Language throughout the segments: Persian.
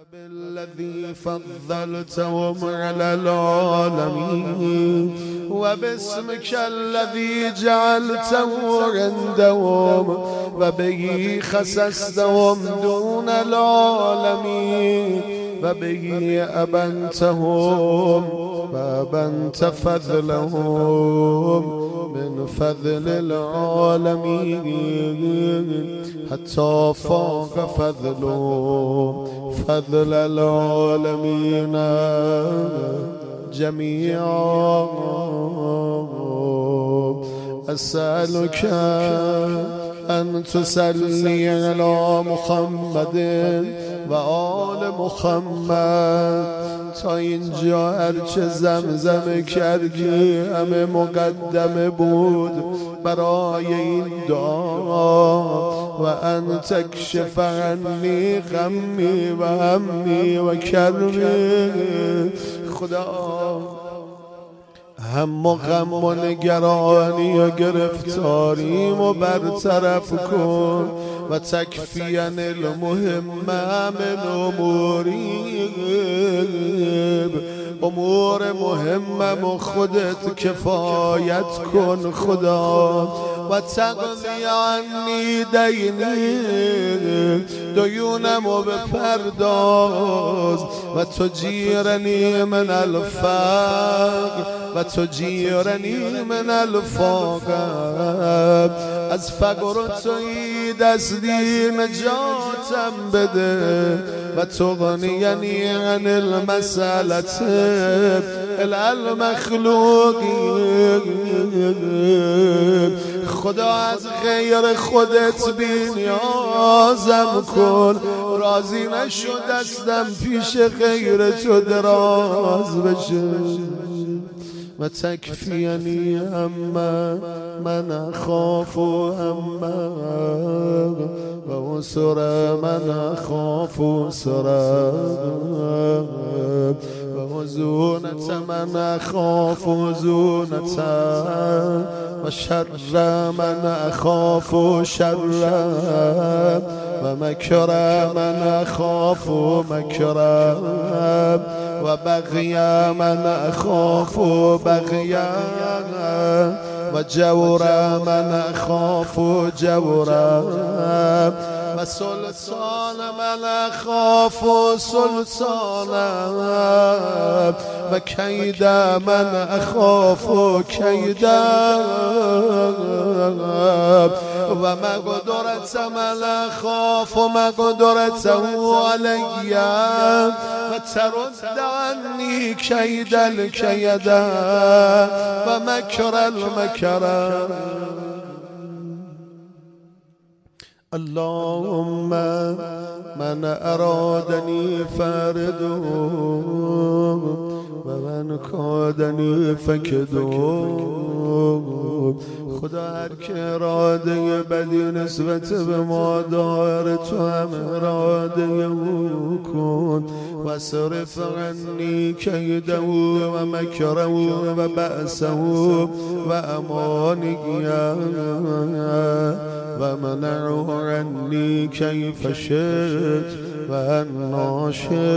بالذي فضلتهم على العالمين وباسمك الذي جعلته عندهم وبه خصصتهم دون العالمين وبه أبنتهم وأبنت فضلهم من فضل العالمين حتى فاق فضلهم فضل العالمين جميعا. أسألك أن تصلي على محمد و آل محمد تا اینجا هرچه زمزم کردی همه مقدمه بود برای این دعا و ان تکشف عنی غمی و همی و کربی. خدا هم و غم و نگرانی و گرفتاریم و برطرف کن و تکفین المهم من امور مهمم و خودت کفایت کن خدا و تقضی عنی دینی دیونم و بپرداز و تجیرنی من الفقر و تجیرنی من الفقر. از فقر توی دستی نجاتم بده و تغنینی عن المسألة المخلوقین. خدا از غیر خودت بی‌نیازم کن، راضی نشد دستم پیش غیر تو دراز بشه و تکفینی اما من اخاف اما و اسر من اخاف اسر و زونت من اخاف زونت و شر من اخاف شر و مکر من اخاف مکر و بغی من اخاف بغی و جور من اخاف جور و سلطان من اخاف سلطان و کید من اخاف کید و مقدرت من اخاف مقدرته علی و ترد عنی کید الکید و مکر المکر. اللهم من ارادنی فردو و من کادنی فکدو. خدا هر که اراده بدی نسبت به ما داره تو هم اراده او کن و صرف عنی کیده و مکره و بأسه و امانیه و منعه عنی کیف شئت و انا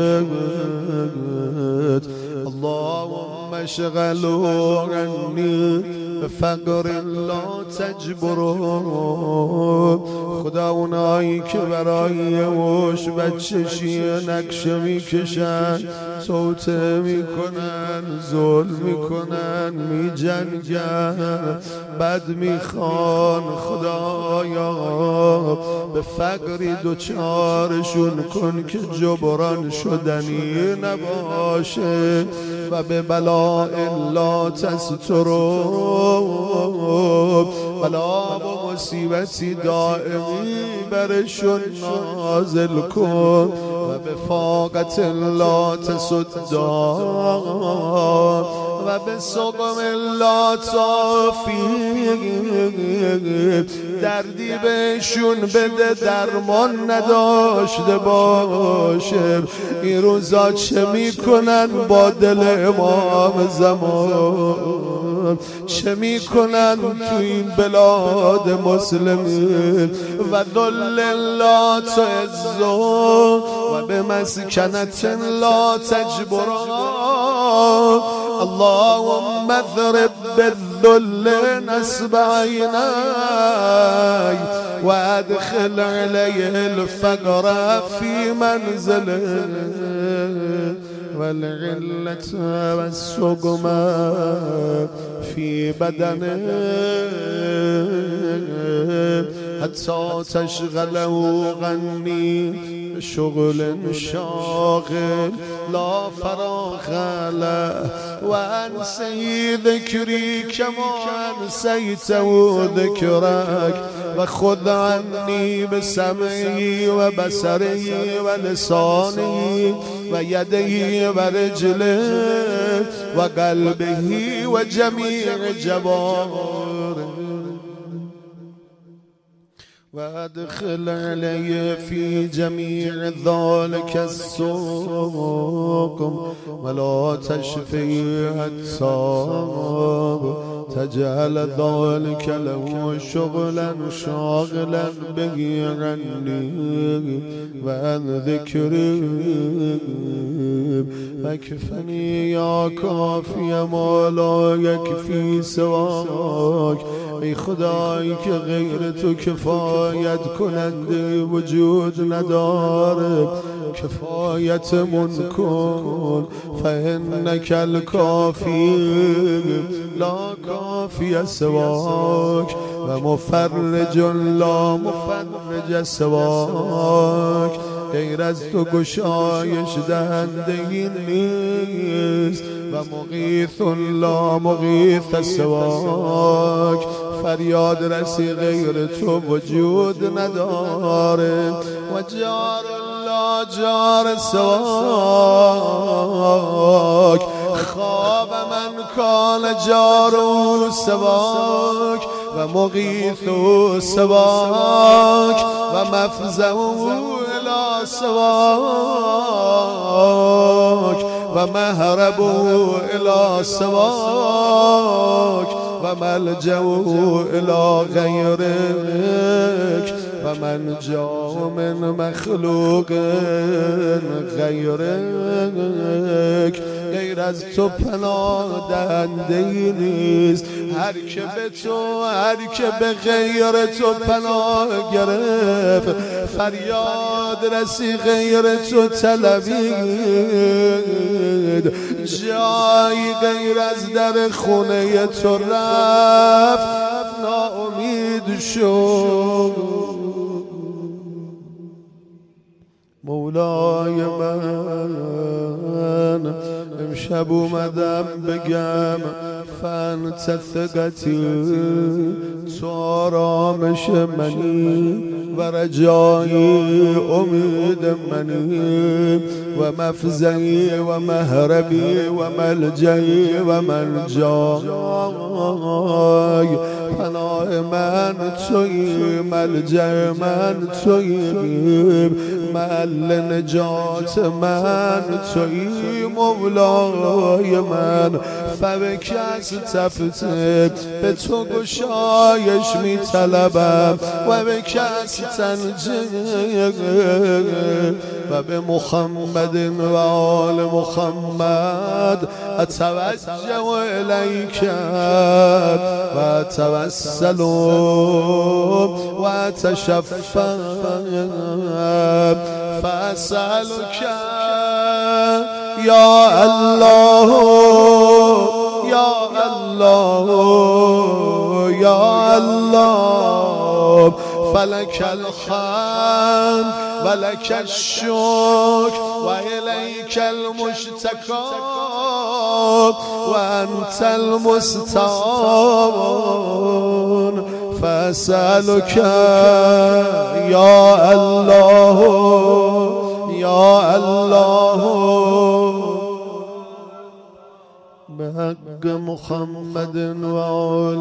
شئت. اللهم اشغله عنی بفقر لا تجبره. خدا اونایی که برای وش بچشی نقشه میکشن، توته میکنن، ظلم میکنن، میجنگن، بد میخوان، خدایا به فقری دوچارشون کن که جبران شدنی نباشه و به بلاء لا تسترو بلا و مصیبتی دائمی برشون نازل کن و به فاقت لا تصدا و به سقم لا تعافی. دردی بهشون بده درمان نداشته باشه. این روزا چه میکنن با دل امام زمان؟ چه میکنن تو این بلاد مسلمین و ذل لا تعزون و به مسکنت لا تجبران اللهم اضرب بالذل نصب عيناي وادخل عليه الفقر في منزله والعلة والسقم في بدنه حتى تشغله غني بشغل شاغل لا فراغ له وأنسي ذكري كما أنسيته ذكرك وخذ عني بسمعي وبصري ولساني ويديه ورجله وقلبه وجميع جواره وادخل علي في جميع ذلك السوق ولا تشفي الصاب تجعل ذلك له شغلا شاغلا به عني وعن ذكري فاكفني يا كافي ما لا يكفي سواك ای خدایی که غیر تو کفایت کننده وجود نداره کفایتمون کن فانک الکافی لا کافی سواک و مفرج لا مفرج سواک غیر از تو گشایش دهنده نیست و مغیث لا مغیث سواک فریاد رسی غیر تو وجود نداره و جار لا جار سواک خواب من کان جارو سواک و مغیث سواک و مفزع الى سواک و مهرب الى سواک و ملجأ الى غیرک و من جا من مخلوق غیرک غیر از تو پناه دهنده ای نیست هر که به تو هر که به غیر تو پناه گرفت فریاد رسی غیر تو طلبید جایی غیر از در خونه تو رفت ناامید شد مولای من امشب اومدم بگم فانت ثقتی تو آرامش منی و رجایی امید منی و مفزعی و مهربی و ملجئی و منجای پناه من تویی ملجأ من تویی محل نجات من تویی مولای من فبکس تفته به تو گشایش می طلبم و به کس تنجه و به محمد و آل محمد اتوجه الیک و اتوسل و اتشفع فاسألک یا الله یا الله یا الله فلک الحمد ولک الشکر و الیک المشتکا و انت المستعان فاسألک یا الله یا الله بحق محمد و آل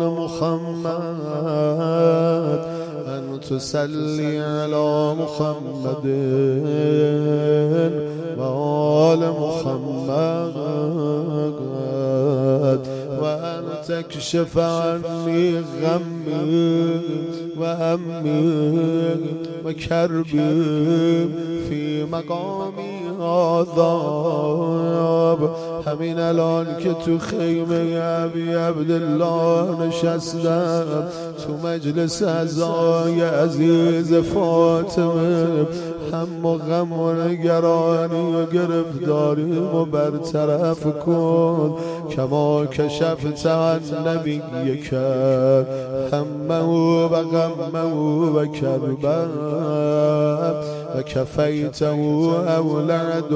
محمد أن تصلي على محمد وآل محمد وأن تكشف عني غمي وهمي وكربي في مقامي هذا. همین الان که تو خیمه ابی عبدالله نشستم، تو مجلس عزای عزیز فاطمه، هم و غم و نگرانی و گرفتاریم و برطرف کن. کما کشفت عن نبی کرد همه و غمه و کربه و کفیته اولاد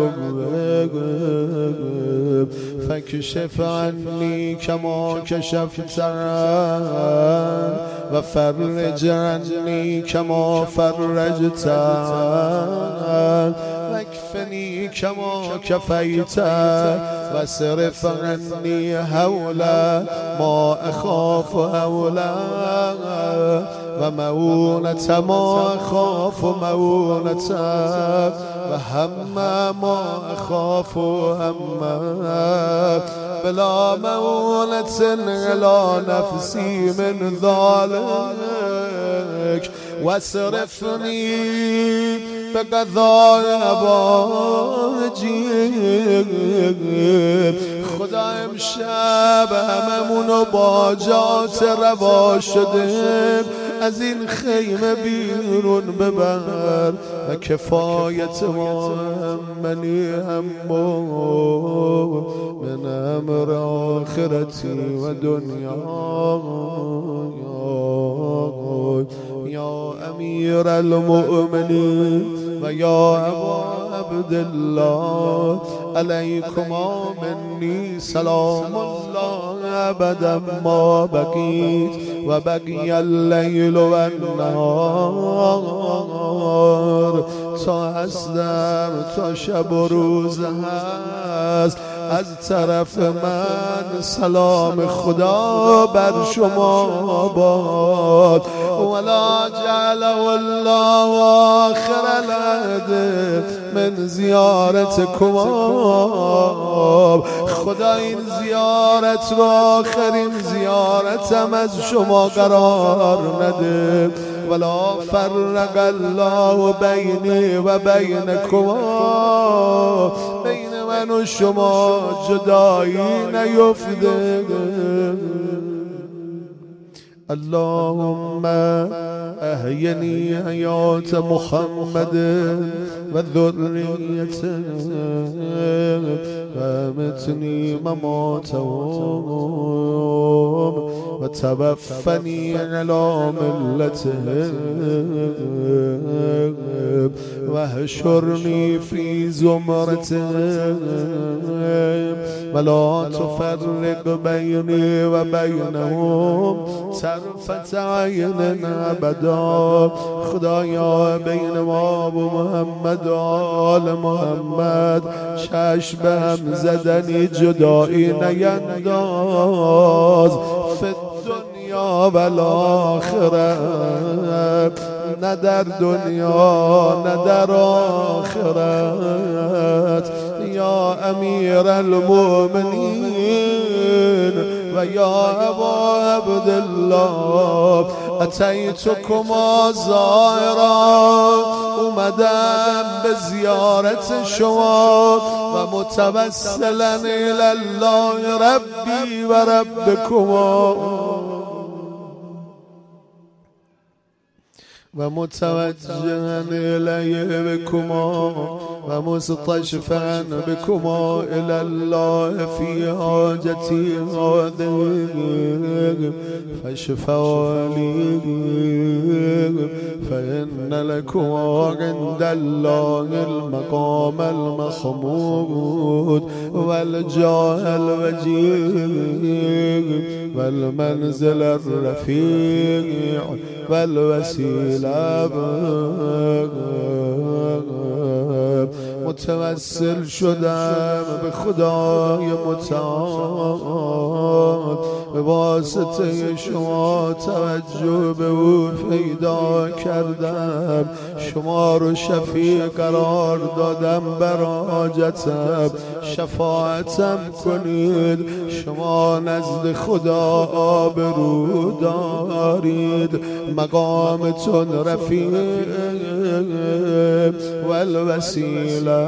فکشف عنی کما کشفت عن و فرج عنی کما فرجت عن واکفنی کما کفیت و صرف عنی حولا ما اخاف حولا و مؤونت ما اخاف مؤونت و هم ما اخاف هم بلا مؤونت علی نفسی من ذلك واصرفنی به قضای واجب. خدا امشب هممونو با جات روا شده از این خیمه بیرون ببر و کفایت ما منی هم من امر آخرتی و دنیا. یا امیر المؤمنین و یا ابا عبدالله علیکما منی سلام الله ابدا ما بقیت و بقی اللیل و النهار. تا هستم تا شب و روز هست از طرف من سلام خدا بر شما باد. ولا جعله الله آخر العهد من زیارتکم. خدا این زیارت رو آخرین زیارتم از شما قرار نده. ولا فرق الله بینی و بینکم، بین من و شما جدایی نیفته. اللهم احینی حیات محمد و ذریته و امتنی مماتهم و توفنی علی ملته و حشرنی فی زمرته و لا تفرق بینی و بینهم طرفت عین ابدا. خدایا بین ما و محمد و آل محمد چشم به هم زدنی جدایی نینداز. فی الدنیا و الاخره، نه در دنیا نه در آخرت. یا امیر المؤمنین و یا ابا عبدالله اتیتکما زائرا، اومدم به زیارت شما و متوسلا الی الله ربی و ربکما و متوجها الیه بکما و مستشفعا بکما الی الله فی حاجتی هذه فاشفعوا فإن لكما عند الله المقام المحمود والجاه الوجيه والمنزل الرفيع والوسيلة متوسل شدم به خدای متعال، به واسطه شما توجه به او پیدا کردم، شما رو شفیع قرار دادم، بر حاجتم شفاعتم کنید. شما نزد خدا آبرو دارید، مقامتون رفیع و الوسیله.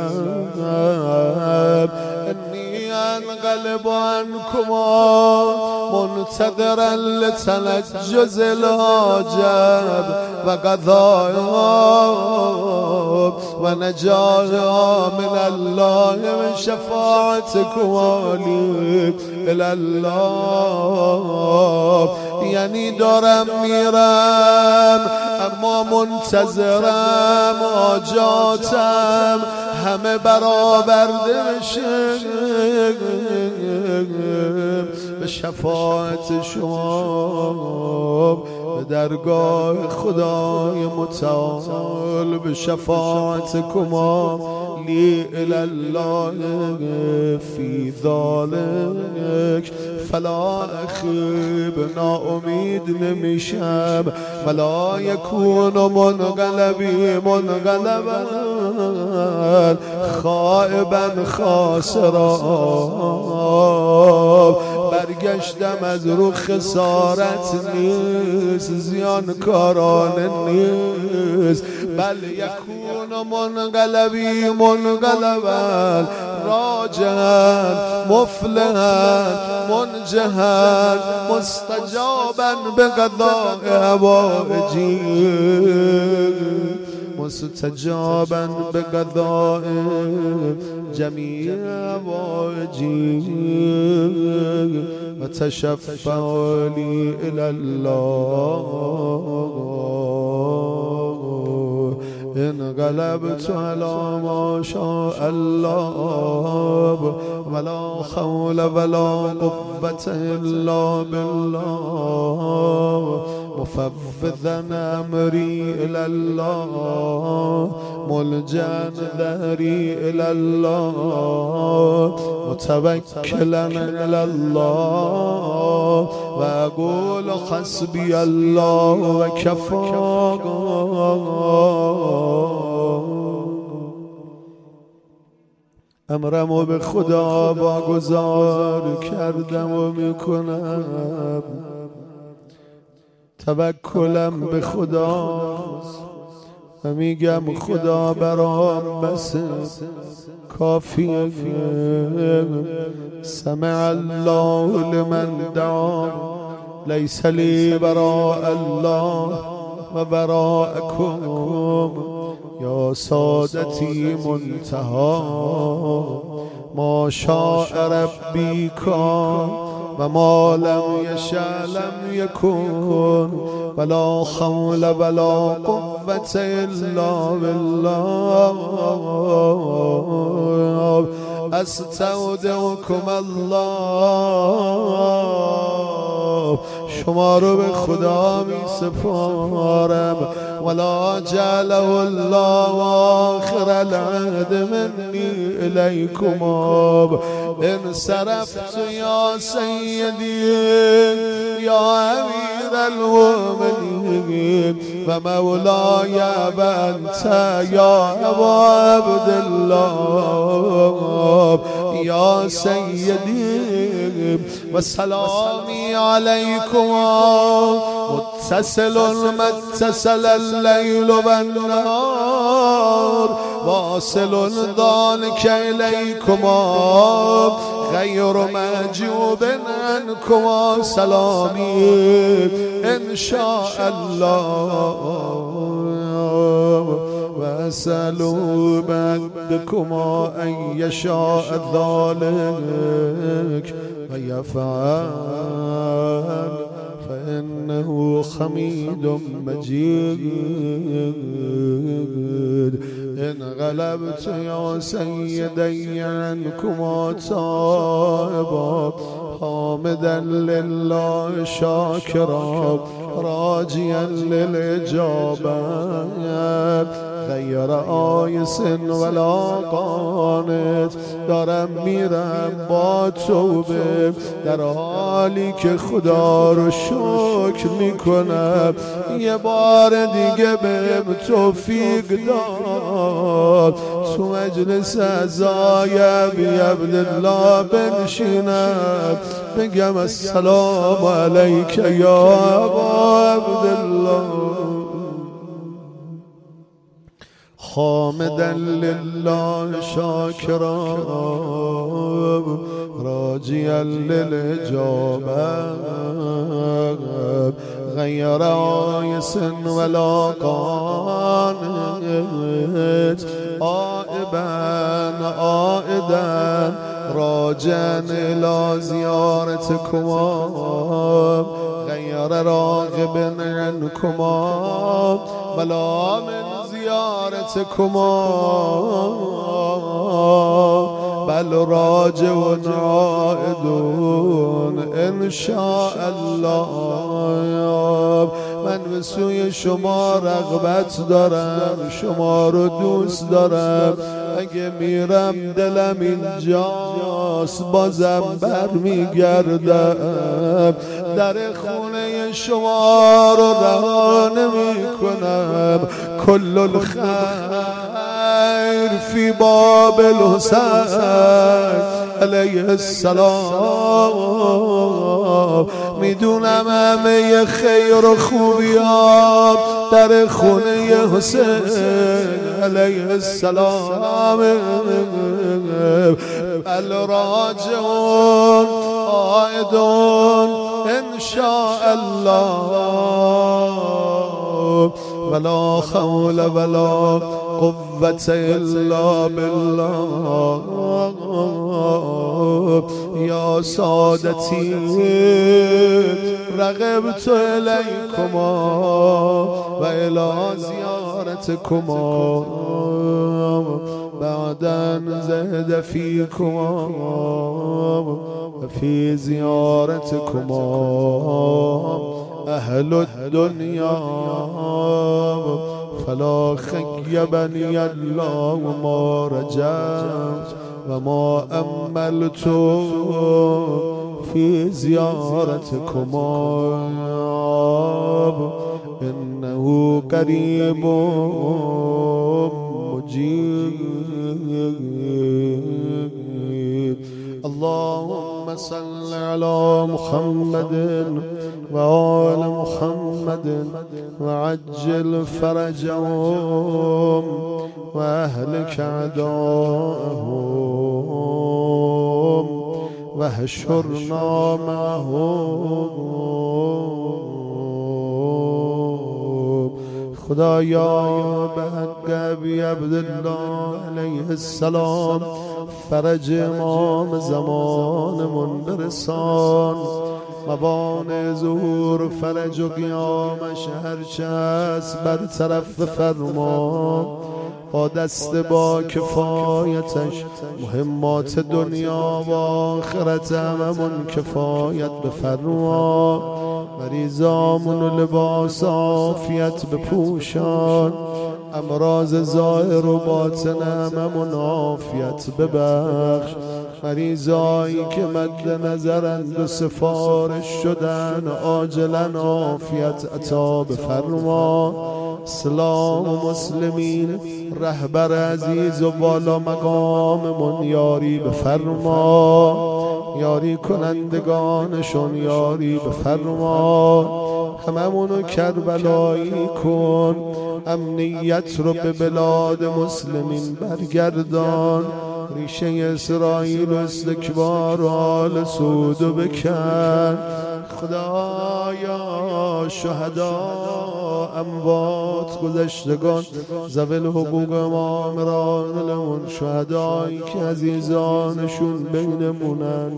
انی انقلب عنکما منتظرا لتنجز الحاجب و قضاها و نجاها من الله و شفاعتکما لی الله. یعنی دارم میرم اما منتظرم حاجاتم همه برآورده بشه به شفاعت شما، به درگاه خدای متعال، به شفاعت کما لی الله فی ذالک فلا اخیب. ناامید نمیشم ولا یکون منقلبی منقلبا خائبا خاسرا. برگشتم از رو خسارت نیست، زیانکارانه نیست، بل یکون منقلبی منقلبا راجعا مفلحا منجحا مستجابا به قضاء حوائجی، مستجابا به قضاء جمیع حوائجی و تشفع لی الی الله. انقلبت على ما شاء الله ولا حول ولا قوة إلا بالله. مفوضا أمري إلى الله ملجأ ظهري إلى الله متوكلا على الله وأقول حسبي الله وكفى. امرمو به خدا واگذار کردم و میکنم، توکلم به خداست و میگم خدا برام بس کافیه. سمع الله لمن دعا لیس لی براء الله و براءکم. یا سادتی منتهى ما شاء ربی کان و ما لم یشاء لم یکن ولا حول ولا قوة الا بالله. استودعکم الله. شما رو به خدا می سپارم. ولا جعله الله آخر العهد منی الیکما. انصرفت یا سیدی یا امیر المؤمنین و مولای و انت یا ابا عبدالله یا سیدی و سلامی علیکما متصل متصل اللیل و النهار واصل ذلك الیکما غیر محجوب عنکما سلامی ان شاء الله. و اسألوا بعدكما ان یشاء ذلك و یفعل فإنه حمید مجید. انقلبت یا سیدی عنکما تائبا حامدا لله شاکرا راجیا للاجابه غیر آیس ولا قانت. دارم میرم با توبه در حالی که خدا رو شکر میکنم یه بار دیگه بهم توفیق داد تو مجلس عزای بی عبدالله بنشینم بگم السلام علیک یا ابا عبدالله حامدا لله شاکرا راجیا للاجابه غیر آیس ولا قانت عائدا راجعا الى زیارتکما غیر راغب عنکما ولا من زیارتکما بل راجع عائدون ان شاء الله. من به سوی شما رغبت دارم، شما رو دوست دارم. اگه میرم دلم اینجاست بازم برمیگردم. در خونه شما رو رها نمی‌کنم. کل الخیر فی باب الحسین علیه السلام. میدونم همه خیر و خوبیات در خونه حسین علیه السلام. الراجعون عائدون ان شاء الله ولا حول ولا قوة الا بالله. یا سادتی رغبت الیکما و الی زیارتکما بعدا زهد فیکما و فی زیارتکما اهل الدنیا فلا خیبنی الله ما رجعت و ما املت فی زیارتکما انه قریب مجیب. اللهم صل على محمد وآل محمد وعجل فرجهم واهلك اعداءهم واحشرنا معهم. خدایا به حق ابی عبدالله علیه السلام فرج امام زمانمون برسان. موانع ظهور فرج و قیامش هرچه هست برطرف بفرما. با دست با کفایتش مهمات دنیا و آخرت هممون کفایت بفرما. مریضامون و لباس عافیت بپوشان. امراض ظاهر و باطن هممون عافیت ببخش. مریضایی که مد نظرند و سفارش شدن عاجلا عافیت عطا بفرما. اسلام و مسلمین رهبر عزیز و بالا مقاممون یاری بفرما. یاری کنندگانشون یاری بفرما. هممونو کربلایی کن. امنیت رو به بلاد مسلمین برگردان. ریشه اسرائیل و استکبار و آل سودو بکن. خدایا شهدا اموات گذشتگان ذوی الحقوق امام را دلمون شهدایی که عزیزانشون بینمونن.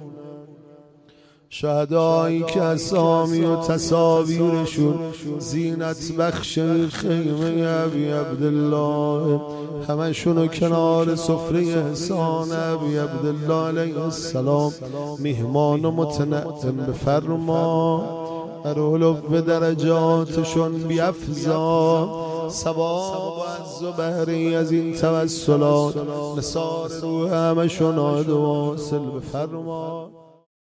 شهدایی که اسامی و تصاویرشون زینت بخش خیمه ابی عبدالله همشونو کنار سفره احسان ابی عبدالله علیه السلام میهمان و متنعم بفرما. در علو درجاتشون بیفزا. ثواب و عز و بهری از این توسلات نثار روح همه شناد و واصل بفرما.